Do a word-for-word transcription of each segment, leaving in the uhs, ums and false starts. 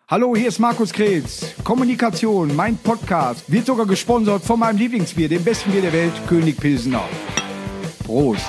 Hallo, hier ist Markus Krebs. Kommunikation, mein Podcast, wird sogar gesponsert von meinem Lieblingsbier, dem besten Bier der Welt, König Pilsener. Prost.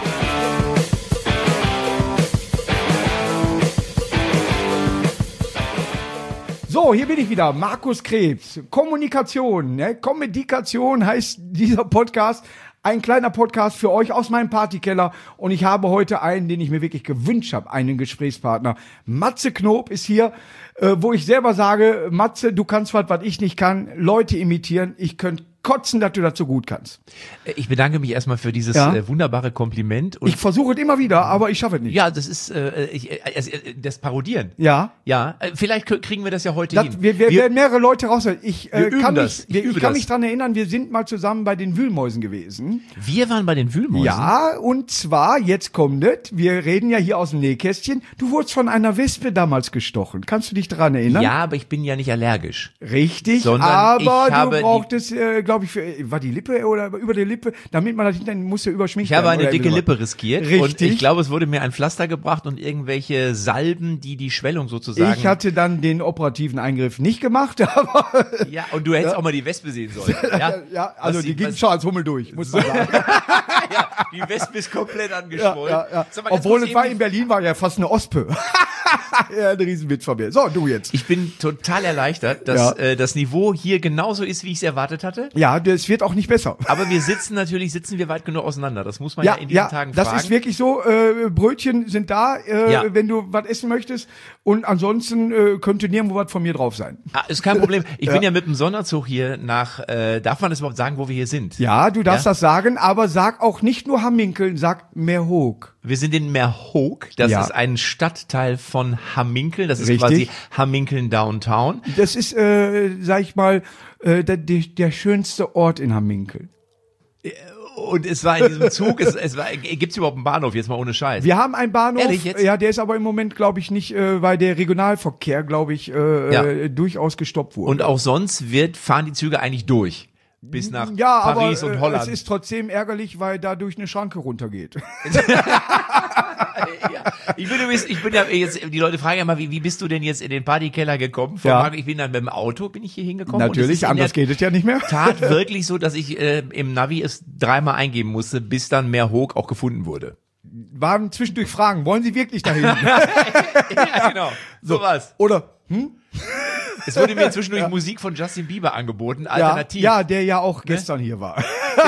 So, hier bin ich wieder, Markus Krebs. Kommunikation, ne? Kommunikation heißt dieser Podcast. Ein kleiner Podcast für euch aus meinem Partykeller. Und ich habe heute einen, den ich mir wirklich gewünscht habe, einen Gesprächspartner. Matze Knob ist hier, äh, wo ich selber sage, Matze, du kannst was, was ich nicht kann. Leute imitieren. Ich könnte kotzen, dass du das so gut kannst. Ich bedanke mich erstmal für dieses Ja. äh, wunderbare Kompliment. Und Ich versuche es immer wieder, aber ich schaffe es nicht. ja, das ist äh, ich, äh, äh, das Parodieren. Ja. Ja, äh, vielleicht k- kriegen wir das ja heute Das, hin. wir, wir, werden mehrere Leute raushören. Ich, äh, wir üben kann das. mich, Ich wir, ich übe kann das. mich dran erinnern, wir sind mal zusammen bei den Wühlmäusen gewesen. wir waren bei den Wühlmäusen. Ja, und zwar, jetzt kommt es, wir reden ja hier aus dem Nähkästchen. Du wurdest von einer Wespe damals gestochen. Kannst du dich daran erinnern? Ja, aber ich bin ja nicht allergisch. Richtig, Sondern aber ich habe du die- brauchtest, äh, glaube ich, für, war die Lippe oder über die Lippe, damit man das hinterher musste überschminken. Ich habe eine dicke Lippe riskiert. Und Richtig. ich glaube, es wurde mir ein Pflaster gebracht und irgendwelche Salben, die die Schwellung sozusagen... Ich hatte dann den operativen Eingriff nicht gemacht, aber ja, und du hättest auch mal die Wespe sehen sollen. Ja, ja, also Was die sie- ging was- schon als Hummel durch, muss man sagen. ja, die Wespe ist komplett Ja, angeschwollen. ja, ja. Sag mal, ganz Obwohl kurz es war eben- in Berlin, war ja fast eine Ospe. Ja, ein Riesenwitz von mir. So, du jetzt. Ich bin total erleichtert, dass Ja. äh, das Niveau hier genauso ist, wie ich es erwartet hatte. Ja, das wird auch nicht besser. Aber wir sitzen natürlich, sitzen wir weit genug auseinander. Das muss man ja, Ja, in diesen ja, Tagen das fragen. ist wirklich so. Äh, Brötchen sind da, äh, Ja. wenn du was essen möchtest. Und ansonsten äh, könnte nirgendwo was von mir drauf sein. Ah, ist kein Problem. Ich Ja. bin ja mit dem Sonderzug hier nach, äh, darf man das überhaupt sagen, wo wir hier sind? Ja, du darfst Ja? das sagen, aber sag auch nicht nur Hamminkeln, sag Meerhoek. Wir sind in Meerhoek. Das Ja. ist ein Stadtteil von Hamminkeln. Das ist Richtig. quasi Hamminkeln Downtown. Das ist, äh, sag ich mal, äh, der, der, der schönste Ort in Hamminkeln. Und es war in diesem Zug, es, es war, gibt's überhaupt einen Bahnhof, jetzt mal ohne Scheiß? Wir haben einen Bahnhof, Ehrlich jetzt? ja, der ist aber im Moment, glaube ich, nicht, äh, weil der Regionalverkehr, glaube ich, äh, Ja. äh, durchaus gestoppt wurde. Und auch sonst wird, fahren die Züge eigentlich durch. Bis nach ja, Paris aber und äh, Holland. es ist trotzdem ärgerlich, weil dadurch eine Schranke runtergeht. Ja. Ich bin übrigens, ich bin ja jetzt, die Leute fragen ja mal, wie, wie bist du denn jetzt in den Partykeller gekommen? Von Ja. Marc, ich bin dann mit dem Auto, bin ich hier hingekommen. und es Natürlich, ist in anders der geht es ja nicht mehr. Tat wirklich so, dass ich äh, im Navi es dreimal eingeben musste, bis dann Meerhoek auch gefunden wurde. Waren zwischendurch Fragen, wollen Sie wirklich dahin? Ja, genau. So was. Oder, hm? Es wurde mir zwischendurch Musik von Justin Bieber angeboten, Ja, alternativ. ja, der ja auch gestern hier war.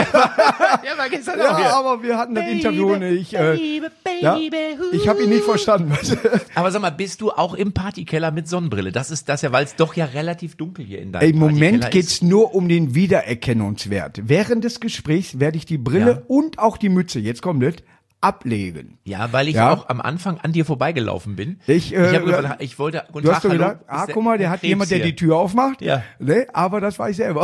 ja, war gestern auch Ja, hier. aber wir hatten das Interview und ich, äh, ja, ich habe ihn nicht verstanden. Aber sag mal, bist du auch im Partykeller mit Sonnenbrille? Das ist das ja, weil es doch ja relativ dunkel hier in deinem Im Moment Partykeller geht's nur um den Wiedererkennungswert. Während des Gesprächs werde ich die Brille Ja. und auch die Mütze, jetzt kommt es, ablegen. Ja, weil ich Ja. auch am Anfang an dir vorbeigelaufen bin. Ich, äh, ich, hab gesagt, ich wollte, guten Du Tag, hast doch hallo, gedacht, ah, ist guck mal, der Herr hat Krebs jemand, der hier. die Tür aufmacht. Ja. Ne? Aber das war ich selber.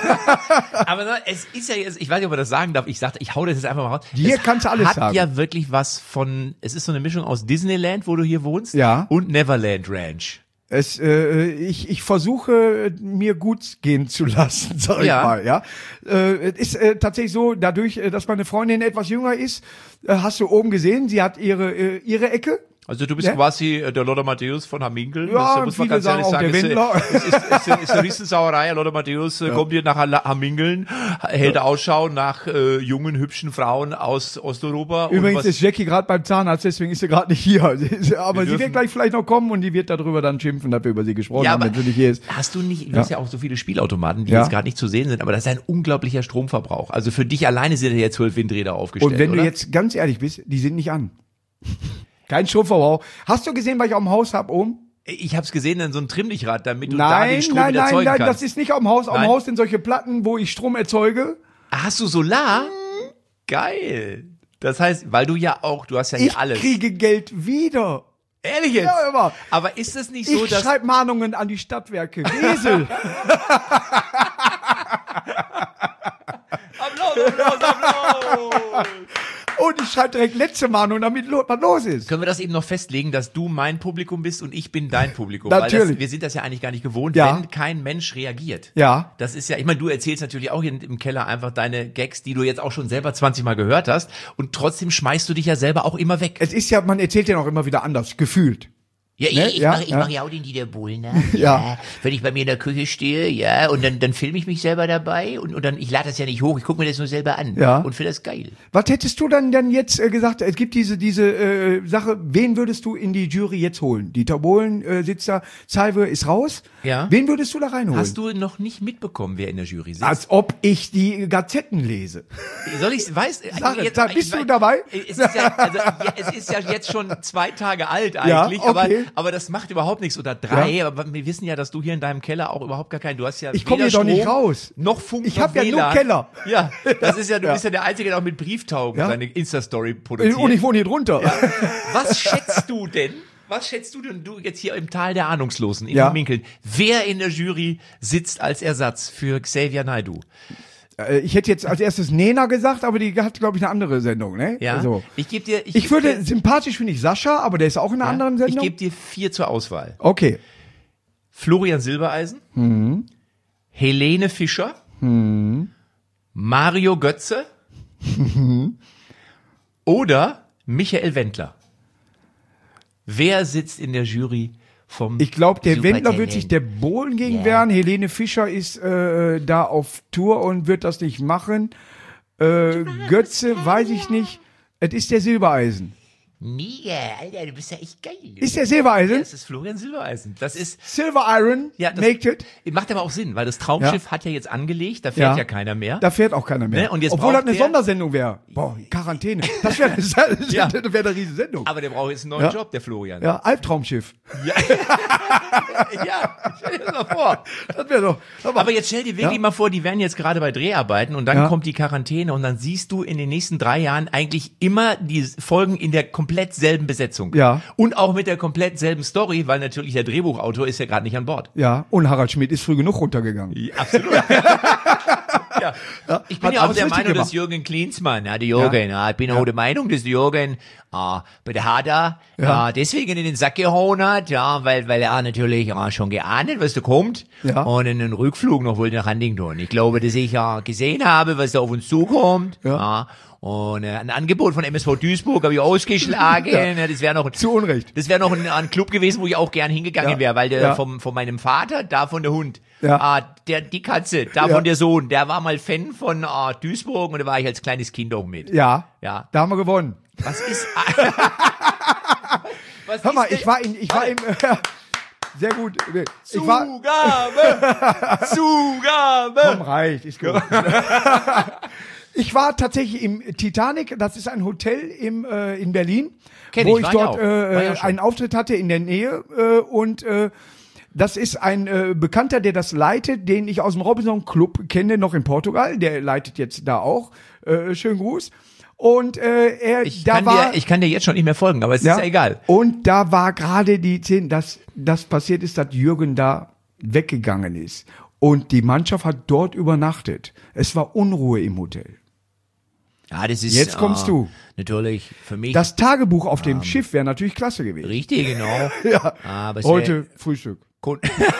Aber na, es ist ja jetzt, ich weiß nicht, ob man das sagen darf, ich sagte, ich hau das jetzt einfach mal raus. Hier es kannst du alles hat sagen. ja wirklich was von, es ist so eine Mischung aus Disneyland, wo du hier wohnst, Ja. und Neverland Ranch. Es, äh, ich, ich versuche mir gut gehen zu lassen, sag ich Ja. mal. Ja, äh, es ist äh, tatsächlich so, dadurch, äh, dass meine Freundin etwas jünger ist, äh, hast du oben gesehen, sie hat ihre äh, ihre Ecke. Also du bist Ja. quasi äh, der Lothar Matthäus von Hamminkeln. Ja, das muss man viele ganz sagen ehrlich auch sagen. der Ist, Wendler. äh, ist, ist, ist, ist, ist eine Riesensauerei. Lothar Matthäus äh, kommt hier nach Hall- Hamminkeln, hält Ausschau nach äh, jungen, hübschen Frauen aus Osteuropa. und Übrigens was- ist Jackie gerade beim Zahnarzt, deswegen ist sie gerade nicht hier. Sie ist- Aber Wir sie dürfen- wird gleich vielleicht noch kommen und die wird darüber dann schimpfen, dass wir über sie gesprochen ja, haben, aber wenn sie nicht hier ist. hast du nicht, du Ja. hast ja auch so viele Spielautomaten, die Ja. jetzt gerade nicht zu sehen sind, aber das ist ein unglaublicher Stromverbrauch. Also für dich alleine sind ja zwölf Windräder aufgestellt, Und wenn oder? du jetzt ganz ehrlich bist, die sind nicht an. Kein Stromverbrauch. Hast du gesehen, was ich am Haus hab oben? Ich hab's gesehen, dann so ein Trimmlichrad, damit du da den Nein, Strom nein, wieder nein, erzeugen nein, kannst. das ist nicht am Haus. Am Nein? Haus sind solche Platten, wo ich Strom erzeuge. Hast du Solar? Geil. Das heißt, weil du ja auch, du hast ja hier Ich alles. kriege Geld wieder. Ehrlich jetzt? Ja, immer. Aber ist es nicht so, Ich dass... schreibe Mahnungen an die Stadtwerke. Wesel. Applaus, Applaus, Applaus! Und ich schreibe direkt letzte Mahnung, damit lo was los ist. Können wir das eben noch festlegen, dass du mein Publikum bist und ich bin dein Publikum? Natürlich. Weil das, wir sind das ja eigentlich gar nicht gewohnt, Ja. wenn kein Mensch reagiert. Ja. Das ist ja, ich meine, du erzählst natürlich auch hier im Keller einfach deine Gags, die du jetzt auch schon selber zwanzig Mal gehört hast und trotzdem schmeißt du dich ja selber auch immer weg. Es ist ja, man erzählt ja auch immer wieder anders, gefühlt. Ja, Ne? ich, ich Ja, mache ich ja. mach ja auch den Dieter Bohlen. Ja. Ja. Wenn ich bei mir in der Küche stehe, ja, und dann, dann filme ich mich selber dabei und, und dann, ich lade das ja nicht hoch, ich gucke mir das nur selber an. Ja. Und finde das geil. Was hättest du dann denn jetzt äh, gesagt, es gibt diese diese äh, Sache, wen würdest du in die Jury jetzt holen? Dieter Bohlen äh, sitzt da, Zalve ist raus. Ja. Wen würdest du da reinholen? Hast du noch nicht mitbekommen, wer in der Jury sitzt? Als ob ich die Gazetten lese. Soll ich, weiß, Sag es, jetzt- da bist ich- du dabei? Es ist ja, also, ja, es ist ja jetzt schon zwei Tage alt Ja, eigentlich, okay. aber, aber das macht überhaupt nichts. Oder drei, aber wir wissen ja, dass du hier in deinem Keller auch überhaupt gar keinen, du hast ja Ich komm weder hier doch nicht Strom, raus. noch Funk, Ich noch hab ja W L A nur N. Keller. Ja, das ist ja, du Ja. bist ja der Einzige, der auch mit Brieftauben Ja. seine Insta-Story produziert. Und ich wohne hier drunter. Was schätzt du denn? Was schätzt du denn, du jetzt hier im Tal der Ahnungslosen, in Ja. Minkeln, wer in der Jury sitzt als Ersatz für Xavier Naidoo? Äh, Ich hätte jetzt als erstes Nena gesagt, aber die hat, glaube ich, eine andere Sendung, ne? Ja, Also, ich gebe dir, ich würde, sympathisch finde ich Sascha, aber der ist auch in einer anderen ich Sendung. gebe dir vier zur Auswahl. Okay. Florian Silbereisen, Mhm. Helene Fischer, Mario Götze Mhm. oder Michael Wendler. Wer sitzt in der Jury vom Ich glaube, der Supertalent. Wendler wird sich der Bohlen gegen Ja. wehren. Helene Fischer ist äh, da auf Tour und wird das nicht machen. Äh, Götze, weiß ich nicht. Es ist der Silbereisen. Mega, Alter, du bist ja echt geil. Ist der Silbereisen? Das ist Florian Silbereisen. Das ist, Silver Iron, ja, das make it. macht aber auch Sinn, weil das Traumschiff Ja. hat ja jetzt angelegt, da fährt Ja. ja, keiner mehr. Da fährt auch keiner mehr. Ne, und jetzt Obwohl das braucht eine der- Sondersendung wäre. Boah, Quarantäne. Das wäre Ja. das wär eine riesen Sendung. Aber der braucht jetzt einen neuen Ja. Job, der Florian. Ja, Albtraumschiff. ja, stell dir das mal vor. Das wäre doch. Aber jetzt stell dir wirklich Ja. mal vor, die wären jetzt gerade bei Dreharbeiten und dann Ja. kommt die Quarantäne und dann siehst du in den nächsten drei Jahren eigentlich immer die Folgen in der komplett selben Besetzung. Ja. Und auch mit der komplett selben Story, weil natürlich der Drehbuchautor ist ja gerade nicht an Bord. Ja, und Harald Schmidt ist früh genug runtergegangen. Ja, absolut. ja. Ich bin Hat ja auch alles der richtig Meinung, gemacht. dass Jürgen Klinsmann, ja, der Jürgen, ja. ich bin auch der Meinung, dass der Jürgen ah, bei der Hader Ja. ja. deswegen in den Sack gehauen hat, ja, weil, weil er natürlich ja, schon geahnt hat, was da kommt Ja. und in den Rückflug noch wollte nach Huntington. Ich glaube, dass ich ja gesehen habe, was da auf uns zukommt, Ja. ja. Und äh, ein Angebot von M S V Duisburg habe ich ausgeschlagen. ja. Das wäre noch, Zu Unrecht. das wäre noch ein, ein Club gewesen, wo ich auch gern hingegangen Ja. wäre, weil der Ja. vom, von meinem Vater, davon der Hund, Ja. ah, der, die Katze, davon Ja. der Sohn, der war mal Fan von ah, Duisburg und da war ich als kleines Kind auch mit. Ja. Ja. Da haben wir gewonnen. Was ist, was Hör mal, ist denn- ich war in, ich war im, sehr gut. Nee, Ich war, Zugabe! Zugabe! komm, reicht, ist gut. Ich war tatsächlich im Titanic, das ist ein Hotel im, äh, in Berlin, Kenn wo ich, ich war dort ich auch. War ich äh, auch schon. einen Auftritt hatte in der Nähe äh, und äh, das ist ein äh, Bekannter, der das leitet, den ich aus dem Robinson Club kenne, noch in Portugal, der leitet jetzt da auch. Äh, schönen Gruß. Und äh, er, Ich da kann, war, dir, ich kann dir jetzt schon nicht mehr folgen, aber es ist ja egal. Und da war gerade die Szene, dass das passiert ist, dass Jürgen da weggegangen ist. Und die Mannschaft hat dort übernachtet. Es war Unruhe im Hotel. Ja, das ist, Jetzt kommst ah, du. Natürlich, für mich. Das Tagebuch auf dem Schiff wäre natürlich klasse gewesen. richtig, genau. Ja. Aber es Heute Frühstück. Kon-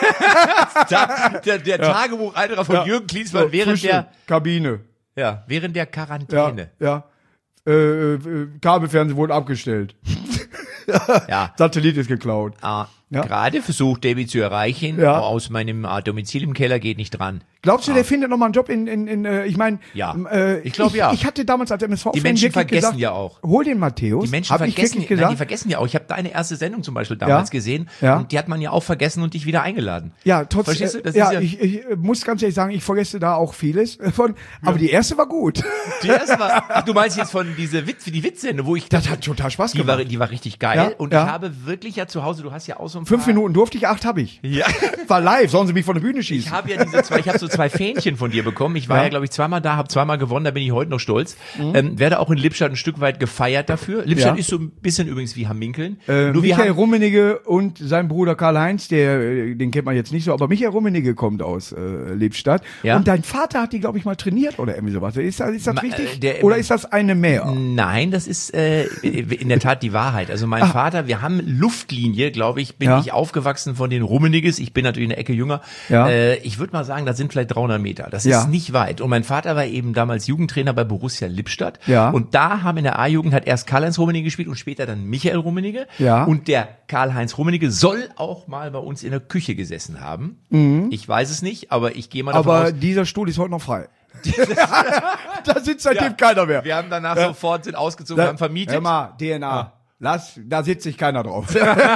der der, der Tagebucheintrag von Ja. Jürgen Klinsmann So, während Frühstück, der, Kabine. ja, während der Ja, Quarantäne. ja. Äh, äh, Kabelfernsehen wurde abgestellt. Ja. Satellit ist geklaut. Ah, Ja. Gerade versucht, David zu erreichen, Ja. aber aus meinem ah, Domizil im Keller geht nicht dran. Glaubst du, der findet nochmal einen Job in, in, in äh, ich meine, Ja. äh, Ich glaub, ja. Ich hatte damals als M S V Die Menschen wirklich vergessen gesagt, ja auch. Hol den Matthäus. Die Menschen Hab ich vergessen, wirklich nein, gesagt. die vergessen ja auch. Ich habe deine erste Sendung zum Beispiel damals Ja. gesehen Ja. und die hat man ja auch vergessen und dich wieder eingeladen. Ja, trotz, Verstehst du? äh, Das ja, ist ja, ich, ich äh, muss ganz ehrlich sagen, ich vergesse da auch vieles von, aber die erste war gut. die erste war, ach, du meinst jetzt von diese Witz, die Witzsendung, wo ich Das hat total Spaß die war, gemacht. die war richtig geil Ja, und ja. ich habe wirklich ja zu Hause, du hast ja auch so ein Fünf paar, Minuten durfte ich, acht habe ich. Ja. War live, sollen sie mich von der Bühne Ich schießen. habe ja diese zwei, ich habe so zwei Fähnchen von dir bekommen. Ich war ja, Ja. glaube ich, zweimal da, habe zweimal gewonnen, da bin ich heute noch stolz. Ähm, werde auch in Lippstadt ein Stück weit gefeiert dafür. Lippstadt Ja. ist so ein bisschen übrigens wie Hamminkeln. Äh, Nur wir Michael haben, Rummenigge und sein Bruder Karl-Heinz, der, äh, den kennt man jetzt nicht so, aber Michael Rummenigge kommt aus äh, Lippstadt. Ja. Und dein Vater hat die, glaube ich, mal trainiert oder irgendwie sowas. Ist das, ist das Ma- richtig? äh, der- oder ist das eine mehr? Nein, das ist äh, in der Tat die Wahrheit. Also mein Ah. Vater, wir haben Luftlinie, glaube ich, bin Ja. ich aufgewachsen von den Rummeniges. Ich bin natürlich eine Ecke jünger. Ja. Äh, ich würde mal sagen, das sind vielleicht dreihundert Meter. Das Ja. ist nicht weit. Und mein Vater war eben damals Jugendtrainer bei Borussia Lippstadt. Ja. Und da haben in der A-Jugend hat erst Karl-Heinz Rummenigge gespielt und später dann Michael Rummenigge. Ja. Und der Karl-Heinz Rummenigge soll auch mal bei uns in der Küche gesessen haben. Ich weiß es nicht, aber ich gehe mal davon Aber aus. dieser Stuhl ist heute noch frei. Da sitzt seitdem Ja. keiner mehr. Wir haben danach sofort sind ausgezogen, wir haben vermietet. Hör mal, D N A. Lass, da sitzt sich keiner drauf.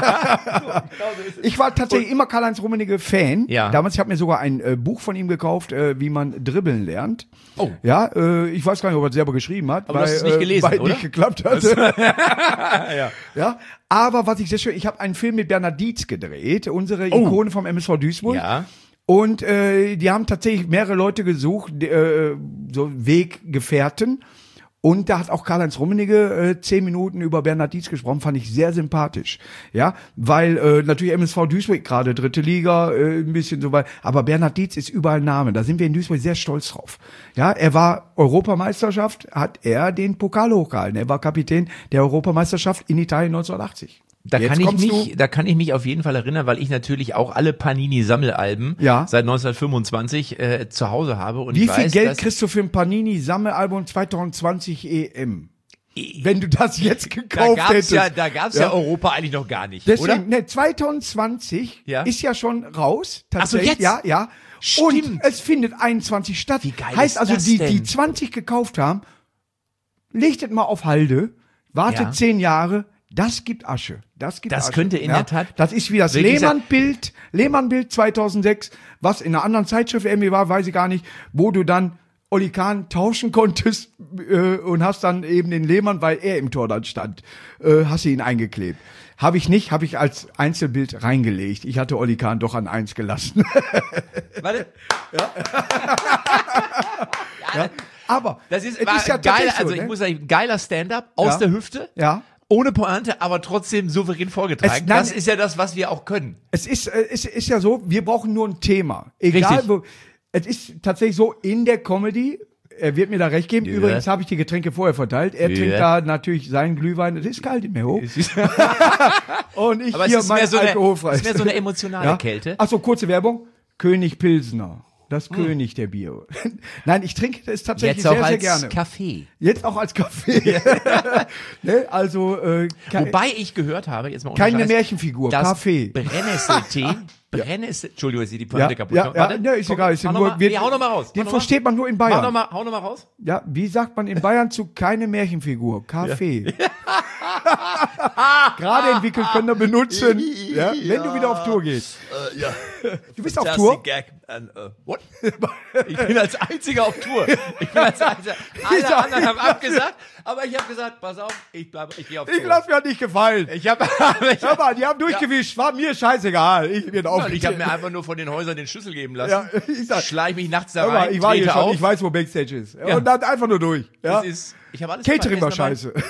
Ich war tatsächlich immer Karl-Heinz Rummenigge Fan. Ja. Damals, ich habe mir sogar ein äh, Buch von ihm gekauft, äh, wie man dribbeln lernt. Oh. Ja, äh, ich weiß gar nicht, ob er es selber geschrieben hat. Aber weil, du hast es nicht äh, gelesen, weil oder? nicht geklappt hat. ja. Ja, aber was ich sehr schön, ich habe einen Film mit Bernhard Dietz gedreht, unsere Ikone vom M S V Duisburg. Ja. Und äh, die haben tatsächlich mehrere Leute gesucht, die, äh, so Weggefährten. Und da hat auch Karl-Heinz Rummenigge äh, zehn Minuten über Bernhard Dietz gesprochen, fand ich sehr sympathisch. Ja, weil äh, natürlich M S V Duisburg gerade dritte Liga, äh, ein bisschen so weit. Aber Bernhard Dietz ist überall Name. Da sind wir in Duisburg sehr stolz drauf. Ja, er war Europameisterschaft, hat er den Pokal hochgehalten. Er war Kapitän der Europameisterschaft in Italien neunzehnhundertachtzig. Da Jetzt kann ich kommst mich, da kann ich mich auf jeden Fall erinnern, weil ich natürlich auch alle Panini-Sammelalben Ja. seit neunzehnhundertfünfundzwanzig äh, zu Hause habe und Wie ich viel weiß, Geld dass kriegst du für ein Panini-Sammelalbum zwanzig zwanzig E M? Wenn du das jetzt da gekauft gab's hättest. ja, da gab's ja. Ja. Europa eigentlich noch gar nicht, Deswegen, oder? ne, zwanzig zwanzig Ja. ist ja schon raus. Ach so, Tatsächlich. jetzt? Ja, ja. Stimmt. Und es findet einundzwanzig statt. Wie geil heißt ist also, das die, denn? die zwanzig gekauft haben, legt es mal auf Halde, wartet Ja. zehn Jahre, das gibt Asche. Das gibt Das Asche. könnte in ja. der Tat Das ist wie das wirklich Lehmann-Bild, Lehmann-Bild zweitausendsechs, was in einer anderen Zeitschrift irgendwie war, weiß ich gar nicht, wo du dann Oli Kahn tauschen konntest äh, und hast dann eben den Lehmann, weil er im Tor dann stand, äh, hast du ihn eingeklebt. Habe ich nicht, habe ich als Einzelbild reingelegt. Ich hatte Oli Kahn doch an eins gelassen. Warte. Ja. Aber Das ist, es war ist ja ein geiler, tatsächlich so, also ich ne? muss sagen, geiler Stand-up aus Ja. der Hüfte. Ja. Ohne Pointe, aber trotzdem souverän vorgetragen. Es- nein, das ist ja das, was wir auch können. Es ist, äh, es ist ja so, wir brauchen nur ein Thema. Egal Richtig. wo. Es ist tatsächlich so, in der Comedy, er wird mir da recht geben, Ja. übrigens habe ich die Getränke vorher verteilt, er Ja. trinkt da natürlich seinen Glühwein, es ist kalt im Meho. Es ist- Und ich Aber es hier ist mein mehr so eine- alkoholfreies. es ist mehr so eine emotionale Kälte. Ach so, kurze Werbung. König Pilsner. Hm. Das König der Bier. Nein, ich trinke es tatsächlich Jetzt auch sehr, sehr als gerne. Kaffee. Jetzt auch als Kaffee. ne? Also äh, ke Wobei ich gehört habe, jetzt mal ohne keine Scheiß, Märchenfigur, dass Kaffee. Brennnesseltee, Brennessel, Entschuldigung, ist die Ja, Pointe kaputt. ja, Noch- ja, warte. ne, ist Komm, egal. Ist hau ja noch nur, mal, wird, nee, hau noch mal raus. Den Hau noch mal- versteht man nur in Hau Bayern. noch mal, hau noch mal raus. Ja, wie sagt man in Bayern zu keine Märchenfigur? Kaffee. Gerade entwickelt können wir benutzen, ja, wenn du wieder auf Tour gehst. ja. Du bist auf Tour? Gag. And, uh, what? Ich bin als Einziger auf Tour. Ich bin als Einziger. Alle anderen haben abgesagt, aber ich habe gesagt, pass auf, ich bleibe, ich gehe auf Tour. Ich lass mir halt nicht gefallen. Ich habe ich Hör mal, die haben durchgewischt, war mir scheißegal. Ich bin hab, auf. ich hab mir einfach nur von den Häusern den Schlüssel geben lassen. Ja, ich sag- Schleich mich nachts da Hör mal, rein, ich war hier trete schon, auf. ich weiß, wo Backstage ist. Ja. Und dann einfach nur durch. Ja. Das ist, ich habe alles Catering war dabei. scheiße.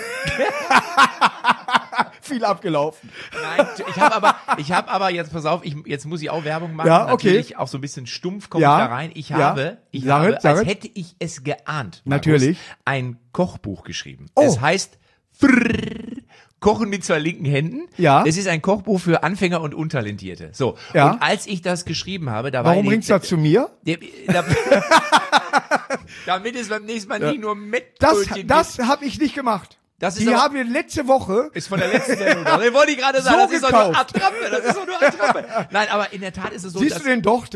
Viel abgelaufen. Nein, ich habe aber, ich habe aber jetzt pass auf, ich, jetzt muss ich auch Werbung machen. Ja, okay. Natürlich auch so ein bisschen stumpf komme Ja, ich da rein. Ich ja. habe, ich Sag habe, es, sag als es. hätte ich es geahnt, Natürlich. ein Kochbuch geschrieben. Oh. Es heißt Frrrr, Kochen mit zwei linken Händen. Ja. Es ist ein Kochbuch für Anfänger und Untalentierte. So. Ja. Und als ich das geschrieben habe, da war Warum die- bringst du das zu mir? Der, da, damit es beim nächsten Mal nicht nur Das, Mettbrötchen das habe ich nicht gemacht. Das ist Die aber- haben wir letzte Woche. ist von der letzten Sendung. Das wollte ich gerade sagen. So das ist doch nur gekauft. Attrappe. Das ist doch nur Attrappe. Nein, aber in der Tat ist es so, Siehst dass du den doch?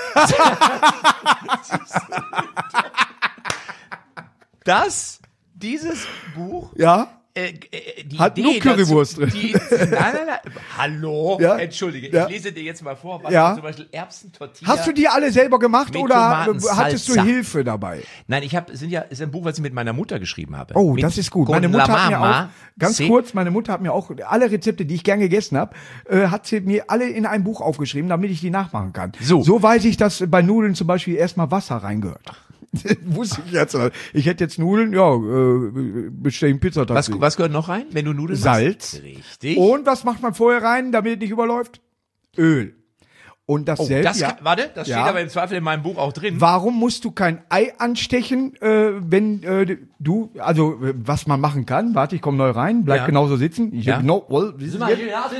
dass dieses Buch Ja. äh, äh, die Hat Idee nur Currywurst dazu, drin. Die, nein, nein, nein. Hallo. Ja. Entschuldige, Ja. ich lese dir jetzt mal vor, was Ja. zum Beispiel Erbsentortilla. Hast du die alle selber gemacht Mit oder Tomatensalsa. hattest du Hilfe dabei? Nein, ich habe, es sind ja, es ist ein Buch, was ich mit meiner Mutter geschrieben habe. Oh, mit das ist gut. Meine Con Mutter la hat mir Mama. auch, ganz Se- kurz, meine Mutter hat mir auch alle Rezepte, die ich gern gegessen habe, äh, hat sie mir alle in ein Buch aufgeschrieben, damit ich die nachmachen kann. So. So weiß ich, dass bei Nudeln zum Beispiel erstmal Wasser reingehört. Wusste ich jetzt. Ich hätte jetzt Nudeln, ja, äh, bestellen Pizza Was, was gehört noch rein, wenn du Nudeln Salz. machst? Richtig. Und was macht man vorher rein, damit es nicht überläuft? Öl. Und Oh, dasselbe, das ja. kann, warte, das Ja. steht aber im Zweifel in meinem Buch auch drin. Warum musst du kein Ei anstechen, äh, wenn äh, du, also äh, was man machen kann, warte, ich komme neu rein, bleib Ja. genauso sitzen. Ich Ja. genau, well, wie ist es jetzt?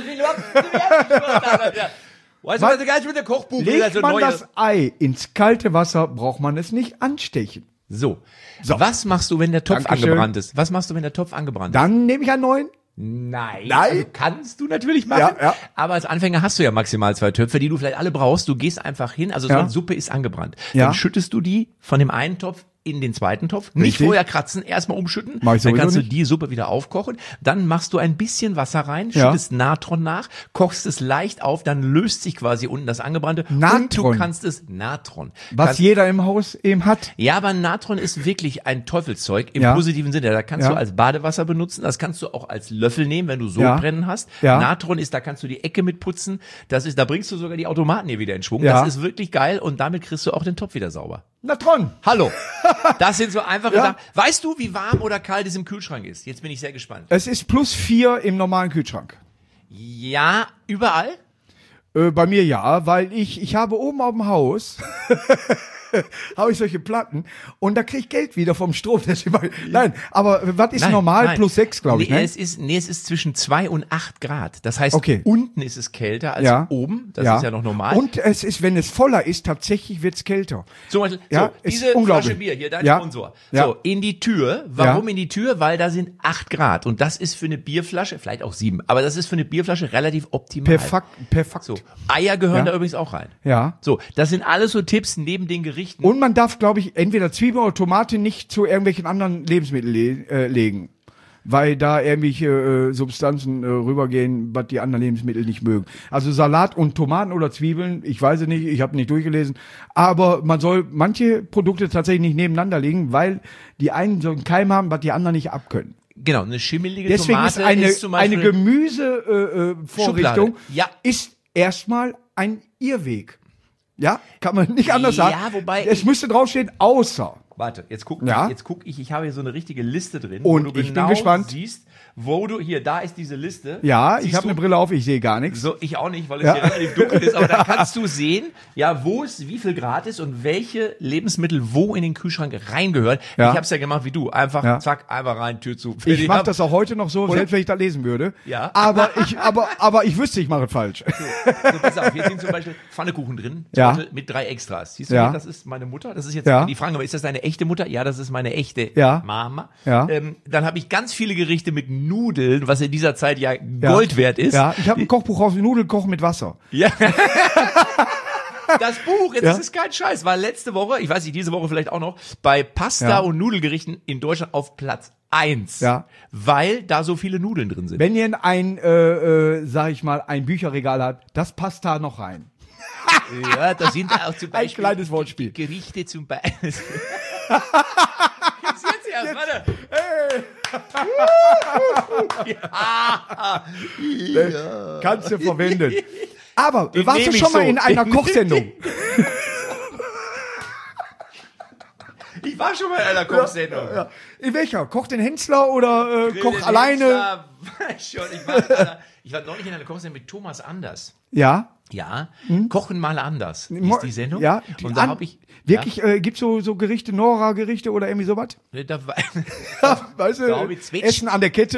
Weißt du, was du geil mit der Kochbuch ist, Legt also man neu- das Ei ins kalte Wasser, braucht man es nicht anstechen. So. So. Was machst du, wenn der Topf Dankeschön. angebrannt ist? Was machst du, wenn der Topf angebrannt ist? Dann nehme ich einen neuen. Nein. Nein. Also kannst du natürlich machen. Ja, ja. Aber als Anfänger hast du ja maximal zwei Töpfe, die du vielleicht alle brauchst. Du gehst einfach hin, also so Ja. eine Suppe ist angebrannt. Ja. Dann schüttest du die von dem einen Topf in den zweiten Topf. Nicht Richtig. vorher kratzen, erstmal umschütten. Mach ich Dann sowieso kannst du nicht. die Suppe wieder aufkochen. Dann machst du ein bisschen Wasser rein, Ja. schüttest Natron nach, kochst es leicht auf, dann löst sich quasi unten das Angebrannte. Und Natron. du kannst es Natron. Was kannst, jeder im Haus eben hat. ja, aber Natron ist wirklich ein Teufelszeug im Ja. positiven Sinne. Da kannst Ja. du als Badewasser benutzen, das kannst du auch als Löffel nehmen, wenn du so Ja. brennen hast. Ja. Natron ist, da kannst du die Ecke mit putzen. Das ist, da bringst du sogar die Automaten hier wieder in Schwung. Ja. Das ist wirklich geil und damit kriegst du auch den Topf wieder sauber. Natron. Hallo. Das sind so einfache Ja. Sachen. Weißt du, wie warm oder kalt es im Kühlschrank ist? Jetzt bin ich sehr gespannt. Es ist plus vier im normalen Kühlschrank. Ja, überall? Äh, bei mir ja, weil ich, ich habe oben auf dem Haus, habe ich solche Platten und da krieg ich Geld wieder vom Strom. Das ist immer, nein, aber was ist Nein, normal? nein. Plus sechs, glaube ich. Nee, Ne? es ist, nee, es ist zwischen zwei und acht Grad. Das heißt, Okay. unten ist es kälter als Ja. oben. Das ist ja noch normal. Und es ist, wenn es voller ist, tatsächlich wird's kälter. Zum Beispiel, Ja, so, ist diese unglaublich. Flasche Bier, hier, dein Ja. Sponsor. Ja. So, in die Tür. Warum Ja. in die Tür? Weil da sind acht Grad. Und das ist für eine Bierflasche, vielleicht auch sieben, aber das ist für eine Bierflasche relativ optimal. Perfekt, perfekt. So, Eier gehören Ja. da übrigens auch rein. Ja. So, das sind alles so Tipps neben den Gerichten. Und man darf, glaube ich, entweder Zwiebeln oder Tomate nicht zu irgendwelchen anderen Lebensmitteln le äh, legen. Weil da irgendwelche äh, Substanzen äh, rübergehen, was die anderen Lebensmittel nicht mögen. Also Salat und Tomaten oder Zwiebeln, ich weiß es nicht, ich habe nicht durchgelesen. Aber man soll manche Produkte tatsächlich nicht nebeneinander legen, weil die einen so einen Keim haben, was die anderen nicht abkönnen. Genau, eine schimmelige Deswegen Tomate ist eine, ist zum Beispiel eine Gemüsevorrichtung äh, Vorrichtung Schublade. Ja. ist erstmal ein Irrweg. Ja, kann man nicht anders Ja, sagen. wobei es ich- müsste draufstehen, außer. Warte, jetzt guck Ja. ich, jetzt guck ich, ich habe hier so eine richtige Liste drin, Und wo du ich bin genau gespannt. siehst, wo du, hier, da ist diese Liste. Ja, Siehst ich habe du? eine Brille auf, ich sehe gar nichts. So, ich auch nicht, weil es Ja. hier relativ dunkel ist, aber da kannst du sehen, ja, wo es wie viel Grad ist und welche Lebensmittel wo in den Kühlschrank reingehören. Ja. Ich habe es ja gemacht wie du, einfach Ja. zack, einfach rein, Tür zu. Ich Fertig. mache das auch heute noch so, Oder? selbst wenn ich das lesen würde. Ja. Aber ich, aber, aber ich wüsste, ich mache es falsch. So, pass auf, hier sind zum Beispiel Pfannekuchen drin, Ja. Trottel mit drei Extras. Siehst du, Ja. hier, das ist meine Mutter. Das ist jetzt Ja. die Frage, aber ist das deine echte Mutter? Ja, das ist meine echte Ja. Mama. Ja. Ähm, dann habe ich ganz viele Gerichte mit Nudeln, was in dieser Zeit ja Gold wert ist. Ja, ich habe ein Kochbuch raus, Nudelkochen mit Wasser. Ja. Das Buch, jetzt Ja. ist es kein Scheiß, war letzte Woche, ich weiß nicht, diese Woche vielleicht auch noch, bei Pasta Ja. und Nudelgerichten in Deutschland auf Platz eins. Ja. Weil da so viele Nudeln drin sind. Wenn ihr ein, äh, äh, sag ich mal, ein Bücherregal habt, das passt da noch rein. Ja, da sind auch zum Ein Beispiel kleines Wortspiel. Gerichte zum Beispiel. Jetzt, jetzt erst, warte. Ja. Kannst du verwenden. Aber Den warst nehm du ich schon mal so. in einer Den- Kochsendung? Ich war schon mal in einer Kochsendung. Ja. In welcher? Koch den Hensler oder äh, Koch Den alleine? Hensler, weiß schon, ich war, ich war neulich in einer Kochsendung mit Thomas Anders. Ja. Ja, Kochen mal anders. Ist die Sendung? Hm? Ja. die Und da an- habe ich Wirklich, äh, gibt's so, so Gerichte, Nora-Gerichte oder irgendwie sowas? Ja, da war, Weißt Da hab du, ich Zwetsch- Essen an der Kette.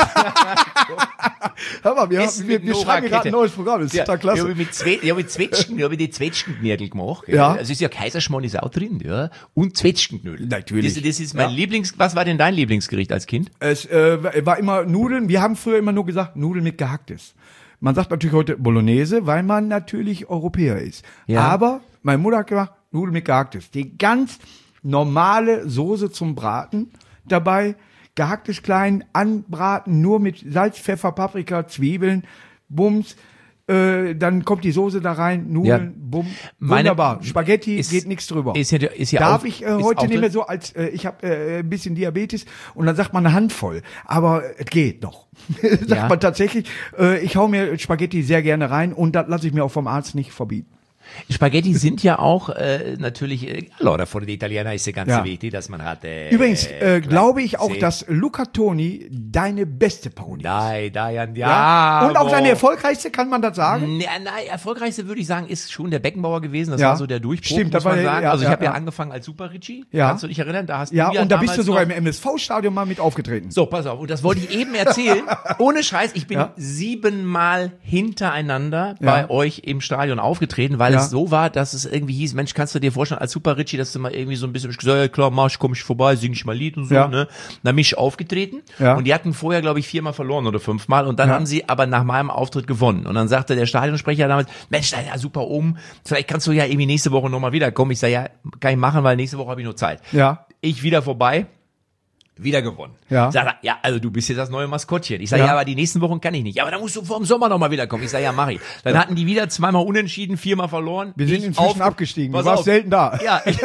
Hör mal, wir, Essen wir, mit wir schreiben gerade Nora-Kette. ein neues Programm, das ist Ja, total klasse. Ich habe mit, Zwe ich hab mit Zwetschgen, ich hab die Zwetschgenknödel gemacht. gell. Ja. Also ist ja Kaiserschmarrn ist auch drin, ja. Und Zwetschgenknödel. Natürlich. Das, das ist mein Ja. Lieblings, was war denn dein Lieblingsgericht als Kind? Es äh, war immer Nudeln. Wir haben früher immer nur gesagt, Nudeln mit Gehacktes. Man sagt natürlich heute Bolognese, weil man natürlich Europäer ist. Ja. Aber meine Mutter hat gemacht, Nudeln mit Gehacktes. Die ganz normale Soße zum Braten dabei. Gehacktes klein, anbraten, nur mit Salz, Pfeffer, Paprika, Zwiebeln, Bums. Äh, dann kommt die Soße da rein, Nudeln, Ja. bumm. Meine- Wunderbar. Spaghetti ist- geht nichts drüber. Ist ja, ist ja Darf auch, ich äh, ist heute auch nicht mehr drin. so als äh, ich habe äh, ein bisschen Diabetes und dann sagt man eine Handvoll, aber es geht noch. sagt Ja. man tatsächlich, äh, ich hau mir Spaghetti sehr gerne rein und das lasse ich mir auch vom Arzt nicht verbieten. Spaghetti sind ja auch äh, natürlich, äh, allora for the Italiener ist ja ganz Ja. wichtig, dass man hat. Äh, Übrigens äh, glaube ich auch, Se- dass Luca Toni deine beste Parodie ist. Dai, dai, ja, Ja? Und auch boah. seine erfolgreichste, kann man das sagen? Ja, nein, erfolgreichste würde ich sagen, ist schon der Beckenbauer gewesen. Das Ja. war so der Durchbruch, Stimmt, muss das war man der- sagen. ja, also ich ja, habe ja. ja. angefangen als Super Richie. Ja. Kannst du dich erinnern? Da hast Ja, du ja und da bist du damals sogar noch- im M S V-Stadion mal mit aufgetreten. So, pass auf. Und das wollte ich eben erzählen. Ohne Scheiß, ich bin Ja. siebenmal hintereinander Ja. bei euch im Stadion aufgetreten, weil Ja. es so war, dass es irgendwie hieß, Mensch, kannst du dir vorstellen, als Super Richie, dass du mal irgendwie so ein bisschen, ich gesagt, ja klar, mach ich, komm ich vorbei, sing ich mal Lied und so, Ja. ne? Dann bin ich aufgetreten Ja. und die hatten vorher, glaube ich, viermal verloren oder fünfmal und dann Ja. haben sie aber nach meinem Auftritt gewonnen. Und dann sagte der Stadionsprecher damals, Mensch, ja, super oben, vielleicht kannst du ja irgendwie nächste Woche nochmal wiederkommen. Ich sage, ja, kann ich machen, weil nächste Woche habe ich nur Zeit. Ja. Ich wieder vorbei. Wieder gewonnen. Ja. Sagt er, ja, also du bist jetzt das neue Maskottchen. Ich sage, Ja. ja. aber die nächsten Wochen kann ich nicht. Ja, aber dann musst du vor dem Sommer nochmal wiederkommen. Ich sage, ja, mach ich. Dann hatten die wieder zweimal unentschieden, viermal verloren. Wir sind Ich inzwischen auf- abgestiegen. Du Pass warst auf. selten da. Ja, ich,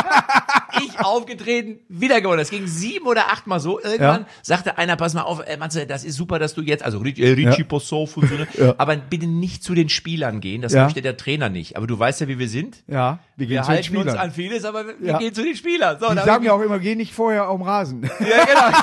ich aufgetreten, wieder gewonnen. Das ging sieben oder achtmal so. Irgendwann Ja. sagte einer, pass mal auf, äh, Matze, das ist super, dass du jetzt, also Ricci, äh, Ricci Ja. Possoff und so, ne? Ja. aber bitte nicht zu den Spielern gehen. Das Ja. möchte der Trainer nicht. Aber du weißt ja, wie wir sind. Ja, wir gehen Wir zu den halten uns Spielern. an vieles, aber wir Ja. gehen zu den Spielern. So, Die da hab sagen ich ja auch immer, geh nicht vorher auf den Rasen. ja, genau.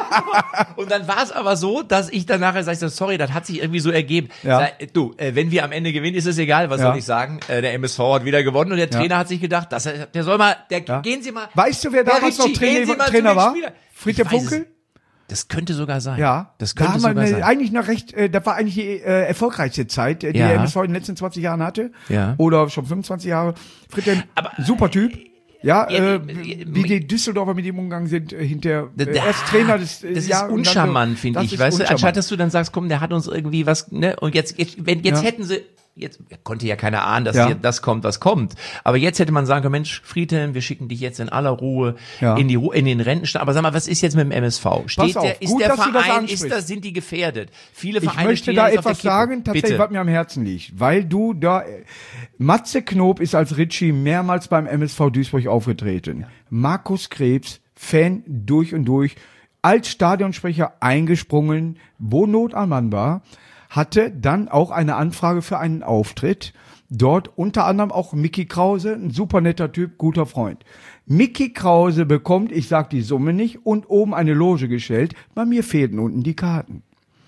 Und dann war es aber so, dass ich dann nachher sage, sorry, das hat sich irgendwie so ergeben. Ja. Sag, du, äh, wenn wir am Ende gewinnen, ist es egal, was Ja. soll ich sagen? Äh, der M S V hat wieder gewonnen und der Trainer hat sich gedacht, dass er, der soll mal, der, Ja. gehen Sie mal. Weißt du, wer Herr damals noch Ricci, gehen Sie Trainer, mal zu Trainer den war? Spielern. Friedhelf Ich weiß es- Funkel? Das könnte sogar sein. Ja, Das da könnte haben wir sogar eine, sein. eigentlich noch recht, äh, das war eigentlich die äh, erfolgreichste Zeit, äh, die Ja. der M S V in den letzten zwanzig Jahren hatte. Ja. Oder schon fünfundzwanzig Jahre. Friedhelm, Aber, super Typ. Ja, Ja, äh, äh, wie die Düsseldorfer mit ihm umgegangen sind, äh, hinter, äh, Da- erst Trainer des äh, Das Jahr ist und dann uncharmant, so- finde das ich. ist Weißt du, uncharmant. anstatt dass du dann sagst, komm, der hat uns irgendwie was, ne, und jetzt, jetzt, wenn, jetzt Ja. hätten sie, jetzt konnte ja keiner ahnen, dass Ja. hier das kommt, was kommt. Aber jetzt hätte man sagen können, Mensch, Friedhelm, wir schicken dich jetzt in aller Ruhe Ja. in die Ru in den Rentenstand. Aber sag mal, was ist jetzt mit dem M S V? Steht auf, der, ist gut, der dass du das Verein, ansprichst. ist das, sind die gefährdet? Viele Ich Vereine möchte stehen da jetzt auf der etwas Kippe. sagen, tatsächlich, Bitte. was mir am Herzen liegt. Weil du da, äh, Matze Knob ist als Ritchie mehrmals beim M S V Duisburg aufgetreten. Markus Krebs, Fan durch und durch, als Stadionsprecher eingesprungen, wo Not am Mann war, hatte dann auch eine Anfrage für einen Auftritt. Dort unter anderem auch Micky Krause, ein super netter Typ, guter Freund. Micky Krause bekommt, ich sag die Summe nicht, und oben eine Loge gestellt. Bei mir fehlten unten die Karten.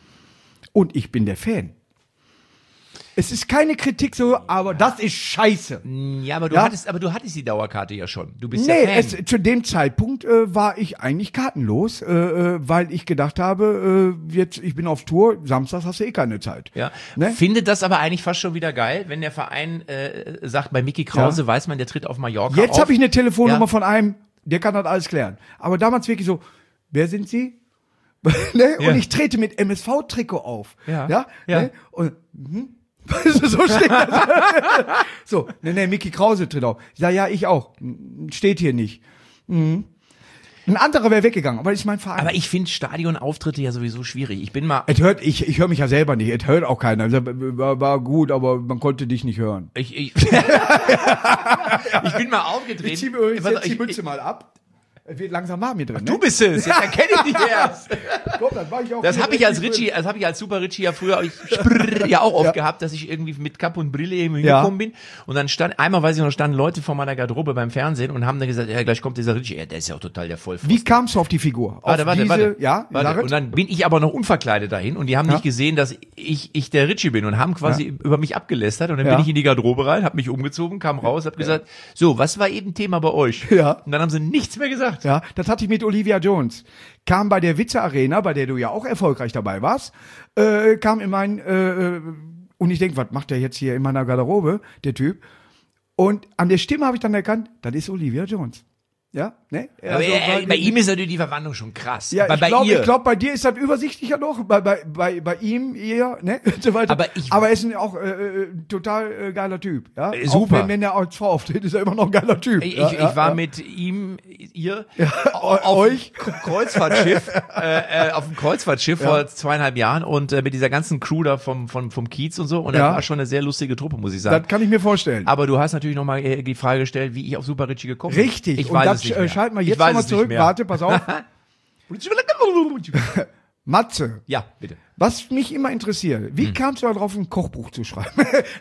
Und ich bin der Fan. Es ist keine Kritik so, aber das ist scheiße. Ja, aber du Ja. hattest, aber du hattest die Dauerkarte ja schon. Du bist Nee, ja Fan. es, zu dem Zeitpunkt äh, war ich eigentlich kartenlos, äh, äh, weil ich gedacht habe, äh, jetzt ich bin auf Tour, samstags hast du eh keine Zeit. Ja. Ne? Findet das aber eigentlich fast schon wieder geil, wenn der Verein äh, sagt, bei Micky Krause Ja. weiß man, der tritt auf Mallorca Jetzt auf. habe ich eine Telefonnummer Ja. von einem, der kann das alles klären. Aber damals wirklich so, wer sind Sie? ne? Ja. Und ich trete mit M S V-Trikot auf. Ja. Ja. Ja. Ne? Und, mhm. so steht das. So, ne, ne, Micky Krause tritt auf. Ich sag, ja, ich auch. Steht hier nicht. Mhm. Ein anderer wäre weggegangen, aber das ist mein Verein. Aber ich finde Stadionauftritte ja sowieso schwierig. Ich bin mal, Es hört, ich, ich höre mich ja selber nicht, es hört auch keiner. Also, War, war gut, aber man konnte dich nicht hören. ich, ich, ich bin mal aufgetreten. Ich zieh mir übrigens Warte, jetzt die ich- Mütze mal ab. Es wird langsam warm hier drin. Du ne? bist es, jetzt erkenne ich dich erst. Komm, das mach ich auch Das hier habe ich als richtig Ritchie, das habe ich als Super Ritchie ja früher ich, sprrr, ja auch oft Ja. gehabt, dass ich irgendwie mit Kappe und Brille eben Ja. hingekommen bin. Und dann stand, einmal weiß ich noch, standen Leute vor meiner Garderobe beim Fernsehen und haben dann gesagt, ja, gleich kommt dieser Ritchie. Ja, der ist ja auch total der Vollpfosten. Wie kamst du auf die Figur? Auf Warte, warte, diese, warte. Ja, warte. sag es. Und dann bin ich aber noch unverkleidet dahin und die haben Ja. nicht gesehen, dass ich, ich der Ritchie bin und haben quasi über mich abgelästert und dann Ja. bin ich in die Garderobe rein, habe mich umgezogen, kam raus, habe gesagt, so, was war eben Thema bei euch? Ja. Und dann haben sie nichts mehr gesagt. Ja, das hatte ich mit Olivia Jones. Kam bei der Witze Arena, bei der du ja auch erfolgreich dabei warst, äh, kam in mein, äh, äh, und ich denk, was macht der jetzt hier in meiner Garderobe, der Typ? Und an der Stimme habe ich dann erkannt, das ist Olivia Jones. Ja, ne? Aber Also, äh, bei- bei ihm ist natürlich die Verwandlung schon krass. Ja, aber ich bei glaube, ihr. ich glaub, bei dir ist das übersichtlicher noch, bei, bei, bei, bei ihm, ihr, ne, und so weiter. Aber ich- Aber er ist ein auch äh, äh, total äh, geiler Typ, ja. Äh, Auch super. wenn, wenn er als Frau auftritt, ist er immer noch ein geiler Typ. Ich, ja, ich, ja, ich war ja. mit ihm, ihr, eu- auf euch. dem Kreuzfahrtschiff, äh, äh, auf dem Kreuzfahrtschiff Ja. vor zweieinhalb Jahren und äh, mit dieser ganzen Crew da vom, vom, vom Kiez und so. Und Ja. das war schon eine sehr lustige Truppe, muss ich sagen. Das kann ich mir vorstellen. Aber du hast natürlich nochmal äh, die Frage gestellt, wie ich auf Super Ritchie gekommen bin. Richtig. Ich und weiß das es nicht äh, mehr. schalten wir Ich jetzt weiß nochmal es nicht zurück. mehr. Warte, pass auf. Matze, Ja, bitte. was mich immer interessiert, wie Hm. kamst du darauf, ein Kochbuch zu schreiben?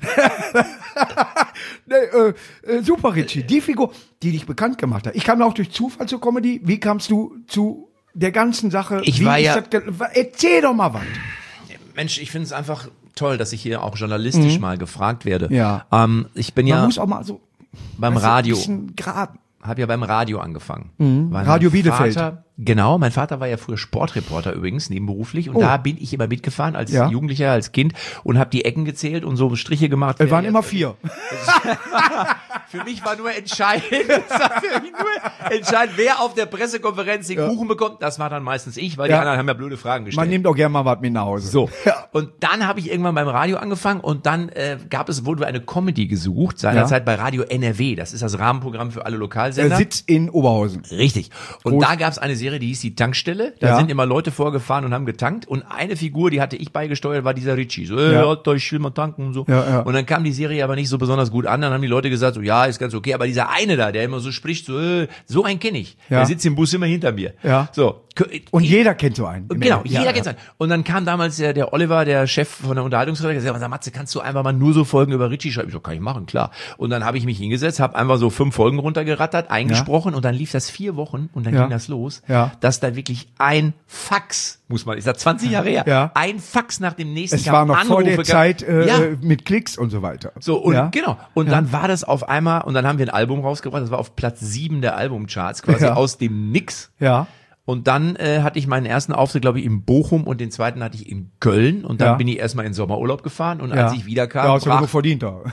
nee, äh, äh, super, Richie. Die Figur, die dich bekannt gemacht hat. Ich kam auch durch Zufall zur Comedy. Wie kamst du zu der ganzen Sache? Ich wie war ist ja- das ge- Erzähl doch mal was. Mensch, ich finde es einfach toll, dass ich hier auch journalistisch mal gefragt werde. Mhm. Ja. Ähm, ich bin Man ja muss auch mal so beim weißt du, Radio. ein bisschen graben. Habe ja beim Radio angefangen. Weil Radio mein Bielefeld. Vater, genau, mein Vater war ja früher Sportreporter übrigens, nebenberuflich. Und Oh. da bin ich immer mitgefahren als Ja. Jugendlicher, als Kind und habe die Ecken gezählt und so Striche gemacht. Es wer waren jetzt- immer vier. Für mich war nur entscheidend, es war für mich nur entscheidend, wer auf der Pressekonferenz den Kuchen bekommt. Das war dann meistens ich, weil die Ja. anderen haben ja blöde Fragen gestellt. Man nimmt auch gerne mal was mit nach Hause. So. Ja. Und dann habe ich irgendwann beim Radio angefangen und dann äh, gab es, wurde eine Comedy gesucht, seinerzeit bei Radio N R W. Das ist das Rahmenprogramm für alle Er Lokalsender. sitzt in Oberhausen. Richtig. Und Groß. da gab es eine Serie, die hieß die Tankstelle. Da Ja. sind immer Leute vorgefahren und haben getankt. Und eine Figur, die hatte ich beigesteuert, war dieser Richie. So, äh, Ja. Alter, ich will mal tanken und so. Ja, ja. Und dann kam die Serie aber nicht so besonders gut an. Dann haben die Leute gesagt, so, ja, ist ganz okay. Aber dieser eine da, der immer so spricht, so, äh, so einen kenne ich. Ja. Der sitzt im Bus immer hinter mir. Ja. So. Und Ich- jeder kennt so einen. Genau, Ja, jeder ja. kennt es. Und dann kam damals der, der Oliver, der Chef von der Unterhaltungsredaktion, der gesagt, Matze, kannst du einfach mal nur so Folgen über Richie schreiben? Ich so, kann ich machen, klar. Und dann habe ich mich hingesetzt, habe einfach so fünf Folgen runtergerattert, eingesprochen und dann lief das vier Wochen und dann Ja. ging das los, Ja. dass da wirklich ein Fax, muss man, ist das zwanzig Jahre her, Ja. ein Fax nach dem nächsten Es kam, war noch vor Anrufe der gab. Zeit äh, ja. mit Klicks und so weiter. So, und ja? genau. Und Ja. dann war das auf einmal, und dann haben wir ein Album rausgebracht, das war auf Platz sieben der Albumcharts, quasi Ja. aus dem Nix. Ja. Und dann äh, hatte ich meinen ersten Auftritt, glaube ich, in Bochum und den zweiten hatte ich in Köln. Und dann Ja. bin ich erstmal in Sommerurlaub gefahren. Und Ja. als ich wiederkam, Ja, hast du brach, genug verdient da.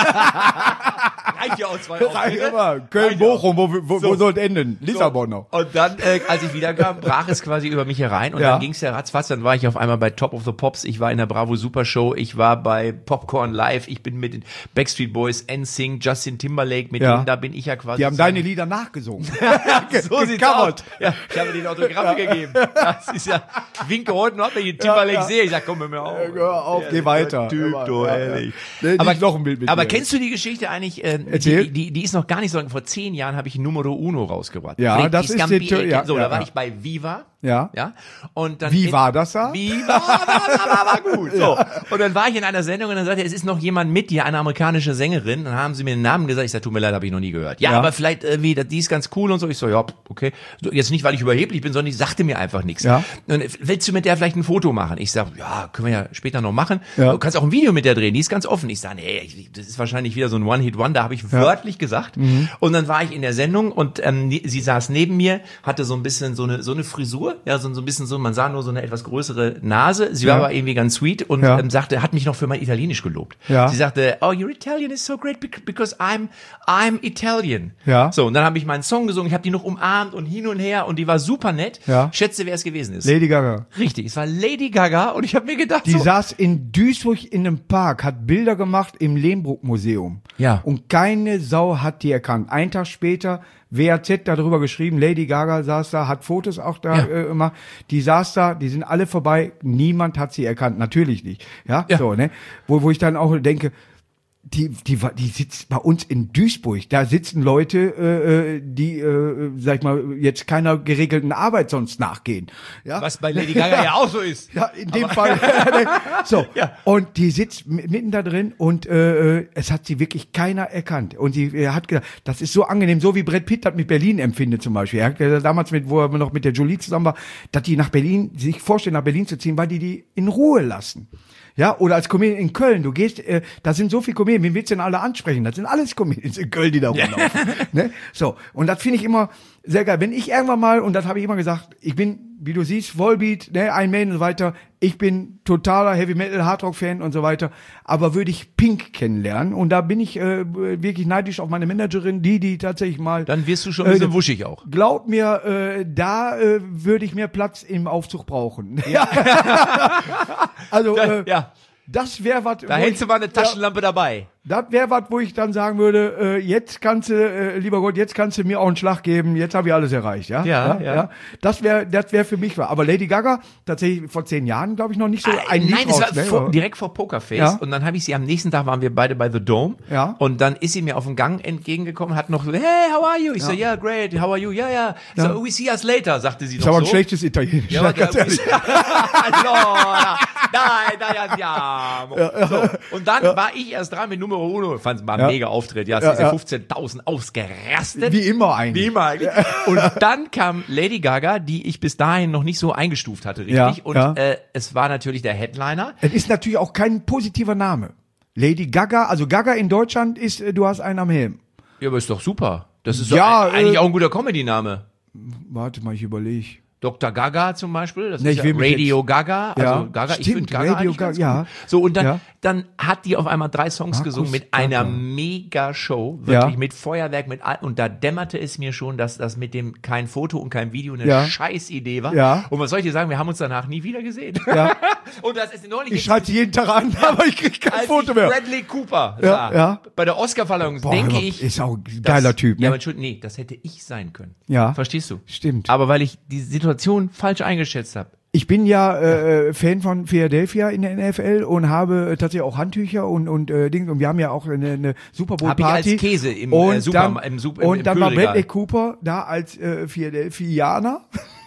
reicht ja auch zwei Reich Auftritte. immer. Köln, Bochum, wo, wo, wo soll es enden? Lissabon noch. Und dann, äh, als ich wiederkam, brach es quasi über mich herein. Und Ja. dann ging's ja ratzfatz. Dann war ich auf einmal bei Top of the Pops. Ich war in der Bravo Super Show. Ich war bei Popcorn Live. Ich bin mit den Backstreet Boys, N Sync, Justin Timberlake. Mit Ja. denen, da bin ich ja quasi. Die haben zusammen- deine Lieder nachgesungen. So sieht's Gecovert. aus. Ja, ich habe denen Autogramme gegeben. Das ist ja, ich winke heute noch, wenn ich Timberlake Ja, ja. sehe. Ich sag, komm hör mir auf. Hör auf, Ja, geh weiter. Typ, Immer, du, ja, ja. ehrlich. Nee, Aber, nicht noch ein Bild mit aber mir. kennst du die Geschichte eigentlich? Äh, Erzähl. die, die, die ist noch gar nicht so lange. Vor zehn Jahren habe ich Numero Uno rausgebracht. Ja, Freddy das ist Scampi, die Tür- ja, So, ja, da war ja. ich bei Viva. Ja. Ja. Und dann Wie in- war das da? Wie war, war, war, war, war gut. So. Und dann war ich in einer Sendung und dann sagte er, es ist noch jemand mit dir, eine amerikanische Sängerin. Dann haben sie mir den Namen gesagt. Ich sag, tut mir leid, habe ich noch nie gehört. Ja, Ja. aber vielleicht irgendwie, die ist ganz cool und so. Ich so, ja, okay. So, jetzt nicht, weil ich überheblich bin, sondern die sagte mir einfach nichts. Ja. Und willst du mit der vielleicht ein Foto machen? Ich sag, ja, können wir ja später noch machen. Ja. Du kannst auch ein Video mit der drehen, die ist ganz offen. Ich sag, nee, ich- das ist wahrscheinlich wieder so ein One-Hit-Wonder, habe ich wörtlich gesagt. Mhm. Und dann war ich in der Sendung und ähm, die- sie saß neben mir, hatte so ein bisschen so eine so eine Frisur, ja, so, so ein bisschen so, man sah nur so eine etwas größere Nase. Sie war Ja. aber irgendwie ganz sweet und Ja. ähm, sagte, hat mich noch für mein Italienisch gelobt. Ja. Sie sagte, oh, your Italian is so great bec- because I'm I'm Italian. Ja. So, und dann habe ich meinen Song gesungen, ich habe die noch umarmt und hin und her und die war super nett. Ja. Schätze, wer es gewesen ist. Lady Gaga. Richtig, es war Lady Gaga und ich habe mir gedacht, Die so, saß in Duisburg in einem Park, hat Bilder gemacht im Lehmbruck-Museum. Ja. Und keine Sau hat die erkannt. Ein Tag später, W A Z darüber geschrieben, Lady Gaga saß da, hat Fotos auch da Ja. äh, gemacht. Die saß da, die sind alle vorbei, niemand hat sie erkannt. Natürlich nicht. Ja, Ja. so, ne? Wo, wo ich dann auch denke, die, die, wa- die sitzt bei uns in Duisburg. Da sitzen Leute, äh, äh, die, äh, sag ich mal, jetzt keiner geregelten Arbeit sonst nachgehen. Ja? was bei Lady Gaga ja auch so ist. Ja, in dem Fall. so. Ja. Und die sitzt mi- mitten da drin und äh, es hat sie wirklich keiner erkannt. Und sie äh, hat gedacht, das ist so angenehm, so wie Brad Pitt das mit Berlin empfindet zum Beispiel. Er hat gesagt, damals, mit, wo er noch mit der Jolie zusammen war, dass die nach Berlin, sich vorstellen, nach Berlin zu ziehen, weil die die in Ruhe lassen. Ja, oder als Comedian in Köln, du gehst, äh, da sind so viele Comedians, wen willst du denn alle ansprechen? Das sind alles Comedians in Köln, die da rumlaufen. ne? So, und das finde ich immer sehr geil. Wenn ich irgendwann mal, und das habe ich immer gesagt, ich bin, wie du siehst, Volbeat, ne, Iron Maiden und so weiter, ich bin totaler Heavy Metal, Hardrock Fan und so weiter, aber würde ich Pink kennenlernen und da bin ich äh, wirklich neidisch auf meine Managerin, die, die tatsächlich mal, Dann wirst du schon ein bisschen wuschig auch. glaub mir, äh, da äh, würde ich mehr Platz im Aufzug brauchen. also, Da, äh, ja, das wäre was. da hältst du mal eine Taschenlampe dabei. Das wäre was, wo ich dann sagen würde, äh, jetzt kannst du, äh, lieber Gott, jetzt kannst du mir auch einen Schlag geben, jetzt habe ich alles erreicht, ja? Ja, ja. Das wäre das wäre für mich was. Aber Lady Gaga, tatsächlich vor zehn Jahren, glaube ich, noch nicht so ein Lied Nein, es raus, war ne? vor, direkt vor Pokerface. Ja. Und dann habe ich sie am nächsten Tag, waren wir beide bei The Dome. Ja. Und dann ist sie mir auf dem Gang entgegengekommen, hat noch so, hey, how are you? Ich so, yeah, great, how are you? Ja, ja. Ja. So, we see us later, sagte sie Ist noch aber ein so. schlechtes Italienisch, Ja, ja, aber ganz der- ehrlich. Allora, dai, dai, andiamo. So, und dann war ich erst dran mit Numero Uno. Fand war ein Ja. mega Auftritt. Ja, es Ja, ist ja ja. fünfzehntausend ausgerastet. Wie immer eigentlich. Wie immer eigentlich. Und dann kam Lady Gaga, die ich bis dahin noch nicht so eingestuft hatte, richtig? Ja, und ja. Äh, es war natürlich der Headliner. Es ist natürlich auch kein positiver Name. Lady Gaga, also Gaga in Deutschland ist, äh, du hast einen am Helm. Ja, aber ist doch super. Das ist Ja, doch eigentlich äh, auch ein guter Comedy-Name. Warte mal, ich überlege. Doktor Gaga zum Beispiel, das Nee, ist ich ja will mich Radio Gaga, also Ja, Gaga, ich stimmt, finde Gaga Radio eigentlich ganz Gaga, gut. ja. So, und dann, Ja. dann hat die auf einmal drei Songs Markus gesungen mit Gaga. einer Mega-Show, wirklich Ja. mit Feuerwerk, mit all, und da dämmerte es mir schon, dass das mit dem kein Foto und kein Video eine Ja. Scheißidee war. Ja. Und was soll ich dir sagen, wir haben uns danach nie wieder gesehen. Ja. Und das ist neulich Ich schreibe sie jeden Tag an, aber ich kriege kein als Foto ich mehr. Bradley Cooper Ja, sah, ja. bei der Oscarverleihung, Boah, denke aber ich, ist auch ein das- geiler Typ, Ja, ne? aber Entschuldigung, nee, das hätte ich sein können. Ja. Verstehst du? Stimmt. Aber weil ich die Situation falsch eingeschätzt habe. Ich bin ja äh, Fan von Philadelphia in der N F L und habe äh, tatsächlich auch Handtücher und und äh, Dinge und wir haben ja auch eine, eine Super Bowl Hab ich Party als Käse im, und äh, Super- dann, im Super- im- und im dann war Kühlregal. Bradley Cooper da als äh, Philadelphianer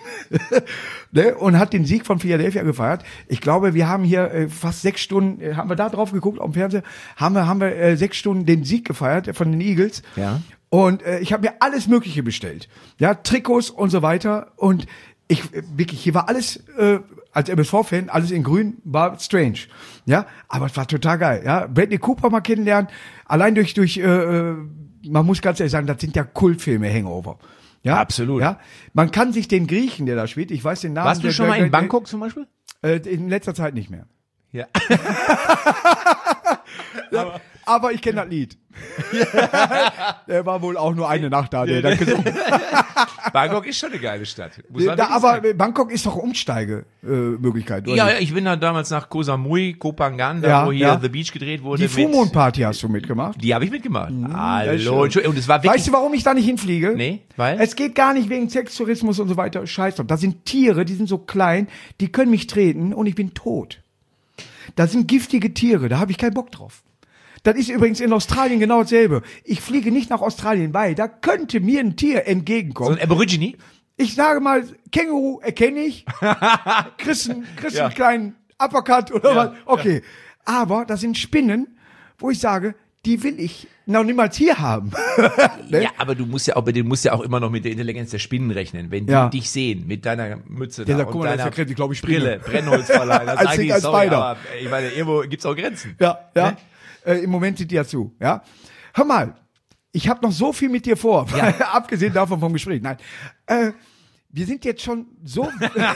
ne, und hat den Sieg von Philadelphia gefeiert. Ich glaube, wir haben hier äh, fast sechs Stunden, äh, haben wir da drauf geguckt auf dem Fernseher, haben wir haben wir äh, sechs Stunden den Sieg gefeiert äh, von den Eagles. Ja. Und äh, ich habe mir alles Mögliche bestellt. Ja, Trikots und so weiter. Und ich, äh, wirklich, hier war alles, äh, als M S V-Fan, alles in grün, war strange. Ja, aber es war total geil. Ja, Bradley Cooper mal kennenlernen, allein durch, durch, äh, äh, man muss ganz ehrlich sagen, das sind ja Kultfilme, Hangover. Ja, Absolut. Ja, man kann sich den Griechen, der da spielt, ich weiß den Namen. Warst du der, schon der, mal in der, Bangkok zum Beispiel? Äh, in letzter Zeit nicht mehr. Ja. Aber ich kenne das Lied. Der war wohl auch nur eine Nacht da, der dann gesungen. Bangkok ist schon eine geile Stadt. Muss man Da, wirklich aber sagen. Bangkok ist doch Umsteigemöglichkeit. Ja, ja, ich bin da damals nach Koh Samui, Koh Phangan, da Ja, wo hier ja. The Beach gedreht wurde. Die Full mit- Moon Party hast du mitgemacht. Die habe ich mitgemacht. schön. Hallo. Entschuldigung. Und es war wirklich. Weißt du, warum ich da nicht hinfliege? Nee, weil? Es geht gar nicht wegen Sextourismus und so weiter. Scheiß drauf. Da sind Tiere, die sind so klein, die können mich treten und ich bin tot. Da sind giftige Tiere, da habe ich keinen Bock drauf. Das ist übrigens in Australien genau dasselbe. Ich fliege nicht nach Australien, weil da könnte mir ein Tier so entgegenkommen. ein Aborigine? Ich sage mal, Känguru erkenne ich. Kriegst einen, kriegst Ja. einen kleinen Uppercut oder Ja, was. Okay. Aber das sind Spinnen, wo ich sage, die will ich noch niemals hier haben. Ne? Ja, aber du musst ja auch, du musst ja auch immer noch mit der Intelligenz der Spinnen rechnen. Wenn die Ja. dich sehen, mit deiner Mütze Der da sagt, guck und mal, das ist deiner ja Kredit, glaub ich, Spinne. Brille, Brennholzverleih, dann Als sagen dick die, als sorry, Spider. aber ich meine, irgendwo gibt's auch Grenzen. Ja, ja. Ne? Äh, Im Moment sind die ja zu. Ja. Hör mal, ich habe noch so viel mit dir vor, Ja. abgesehen davon vom Gespräch. Nein, äh, wir sind jetzt schon so,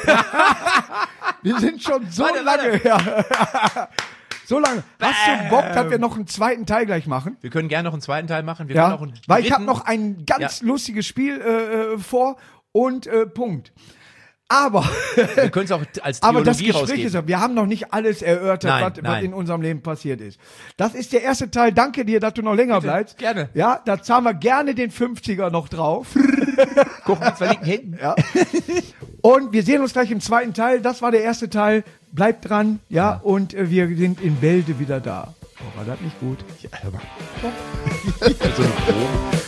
wir sind schon so Warte, lange, Ja. so lange. Hast du Bock, dass wir noch einen zweiten Teil gleich machen? Wir können gerne noch einen zweiten Teil machen. Wir können Ja, auch einen weil ich habe dritten- noch ein ganz Ja. lustiges Spiel äh, äh, vor und äh, Punkt. Aber Wir können es auch als Aber das Theologie Gespräch rausgeben. ist, wir haben noch nicht alles erörtert, Nein, was, was nein. in unserem Leben passiert ist. Das ist der erste Teil. Danke dir, dass du noch länger bleibst. gerne. Ja, da zahlen wir gerne den fünfziger noch drauf. Guck mit zwei linken Händen. Ja. Und wir sehen uns gleich im zweiten Teil. Das war der erste Teil. Bleibt dran. Ja, und äh, wir sind in Bälde wieder da. Oh, war das nicht gut? So ein Proben.